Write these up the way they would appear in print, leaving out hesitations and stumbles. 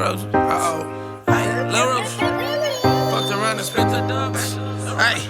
Rose. Hey, Lil Rose. Fucked around and spit the dub. Hey.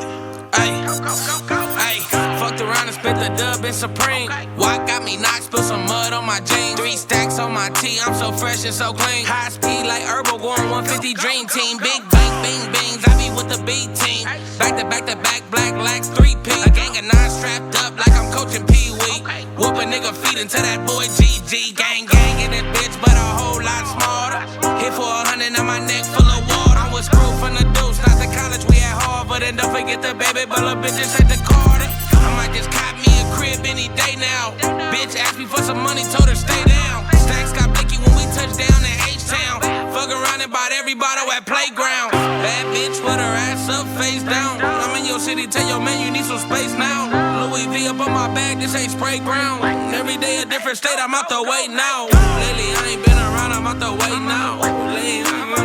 Fucked around and spit the dub in Supreme. Walk got me knocked, spill some mud on my jeans. 3 stacks on my tee, I'm so fresh and so clean. High speed like Herbal, going 150 dream team. Big bang, bing, bings, I be with the B team. Back to back to back, black lax, 3P. A gang of 9 strapped up like I'm coaching Pee Wee. Whoop a nigga feet into that boy GG. Gang, gang in this bitch, but a whole lot smarter. Hit for 100, now my neck full of water. I was screwed from the deuce, not the college, we at Harvard. And don't forget the baby butler bitches at the Carter. I might just cop me a crib any day now. Bitch asked me for some money, told her stay down. Stacks got blicky when we touch down in H-Town. Fuck around and bought every bottle at Playground. Bad bitch with her ass up, face down. I'm in your city, tell your man you need some space now. Louis V up on my bag, this ain't spray ground. Every day a different state, I'm out the way now. Lately I ain't been around, I'm out the way now. Lately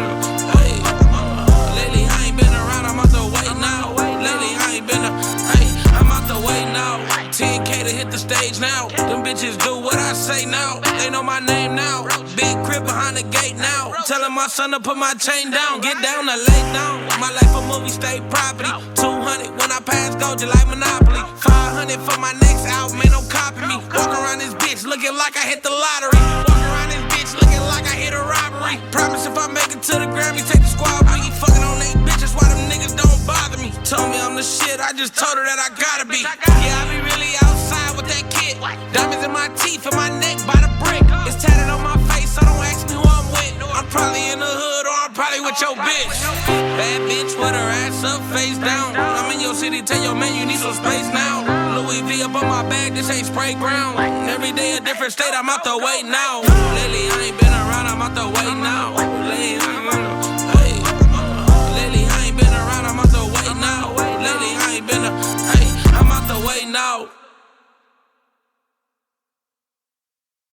I ain't been around, I'm out the way now. Lately I ain't been I'm out the way now. 10K to hit the stage now. Them bitches do what I say now. They know my name now. Big crib behind the gate now. Telling my son to put my chain down. Get down to lay down. My life a movie, state property. 200 when I pass go, just like Monopoly. 500 for my next album, ain't no copy me. Walk around this bitch looking like I hit the lottery. Walk around this bitch looking like I hit a robbery. Promise if I make it to the Grammys, take the squad with me. Fucking on they bitches, why them niggas don't bother me. Told me I'm the shit, I just told her that I gotta be. Yeah, I be really outside with that kid. Diamonds in my teeth and my neck by the brick. It's tatted on my face, so don't ask me who I'm with. I'm probably in the hood or I'm probably with your bitch. Bad bitch with her ass up, face down. I'm in your city, tell your man you need some space now. Louis V up on my bag, this ain't spray ground. Every day a different state, I'm out the way now. Lately I ain't been around, I'm out the way now. Lately I ain't been around, I'm out the way now. Lately I ain't been I'm out the way now.